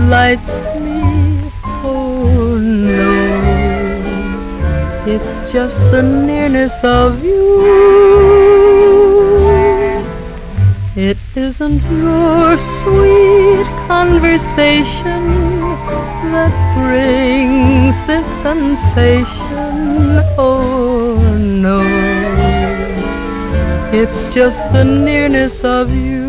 lights me. Oh no, it's just the nearness of you. It isn't your sweet conversation that brings this sensation. Oh no, it's just the nearness of you.